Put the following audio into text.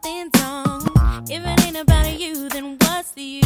something's wrong. If it ain't about you, then what's the use?